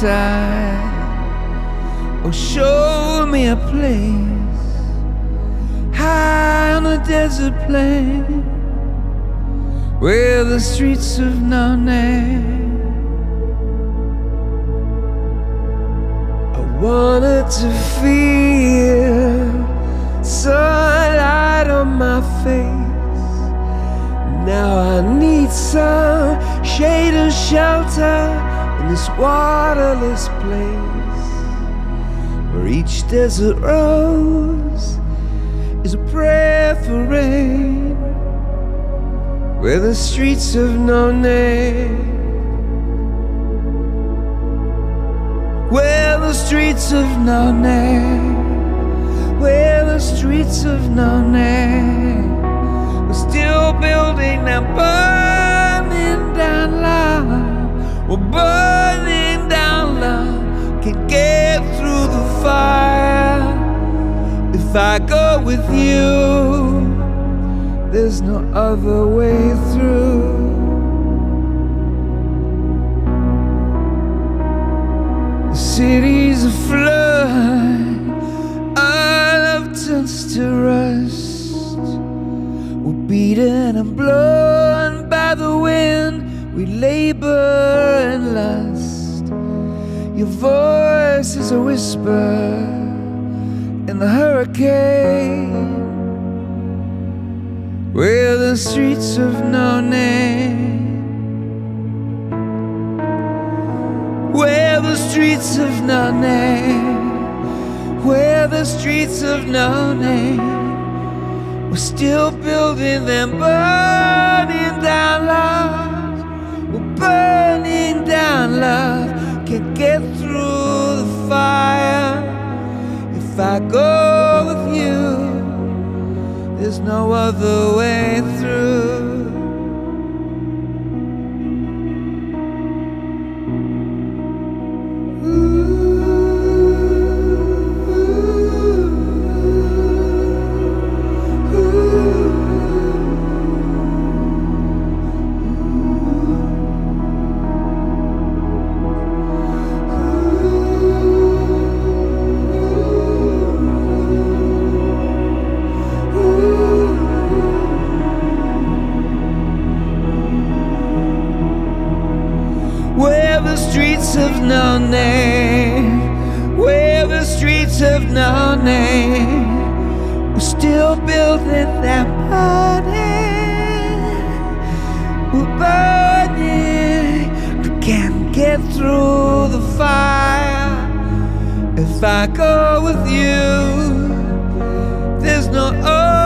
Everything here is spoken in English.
inside. Oh, show me a place high on a desert plain where the streets have no name. I wanted to feel sunlight on my face. Now I need some shade and shelter in this waterless place, where each desert rose is a prayer for rain, where the streets have no name, where the streets have no name, where the streets have no name. We're still building and burning down love. We're burning down love. Can't get through the fire. If I go with you, there's no other way through. The city's aflood, our love turns to rust. We're beaten and blown by the wind, we labor and lust. Your voice is a whisper in the hurricane, where the streets have no name, where the streets have no name, where the streets have no name. We're still building them, burning down love. We're burning down love. Can't get through the fire. If I go with you, there's no other way through. Where the streets have no name, where the streets have no name. We're still building that burning. We're burning, but can't get through the fire. If I go with you, there's no